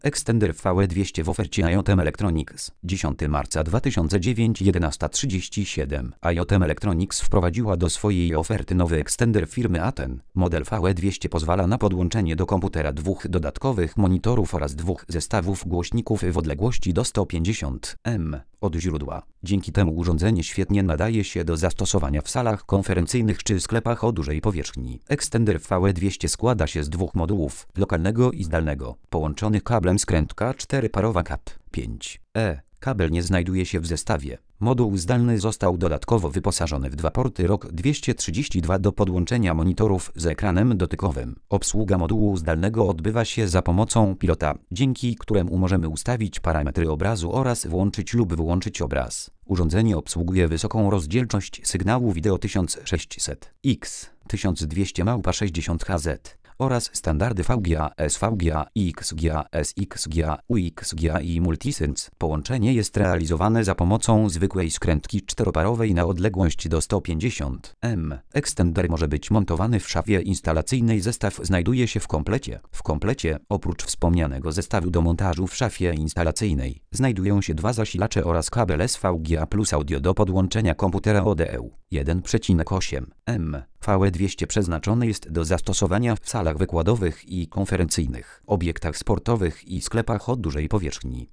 Extender VE200 w ofercie IoTem Electronics. 10 marca 2009, 11:37. IoTem Electronics wprowadziła do swojej oferty nowy extender firmy Aten. Model VE200 pozwala na podłączenie do komputera 2 dodatkowych monitorów oraz 2 zestawów głośników w odległości do 150 m od źródła. Dzięki temu urządzenie świetnie nadaje się do zastosowania w salach konferencyjnych czy sklepach o dużej powierzchni. Extender VE200 składa się z 2 modułów, lokalnego i zdalnego, połączonych kablem skrętka 4-parowa Cat5e. Kabel nie znajduje się w zestawie. Moduł zdalny został dodatkowo wyposażony w 2 porty ROG 232 do podłączenia monitorów z ekranem dotykowym. Obsługa modułu zdalnego odbywa się za pomocą pilota, dzięki któremu możemy ustawić parametry obrazu oraz włączyć lub wyłączyć obraz. Urządzenie obsługuje wysoką rozdzielczość sygnału wideo 1600x, 1200x60 Hz oraz standardy VGA, SVGA, XGA, SXGA, UXGA i Multisense. Połączenie jest realizowane za pomocą zwykłej skrętki 4-parowej na odległość do 150 m. Extender może być montowany w szafie instalacyjnej. Zestaw znajduje się w komplecie. W komplecie, oprócz wspomnianego zestawu do montażu w szafie instalacyjnej, znajdują się 2 zasilacze oraz kabel SVGA plus audio do podłączenia komputera ODE 1,8 m. VE200 przeznaczony jest do zastosowania w salach wykładowych i konferencyjnych, obiektach sportowych i sklepach o dużej powierzchni.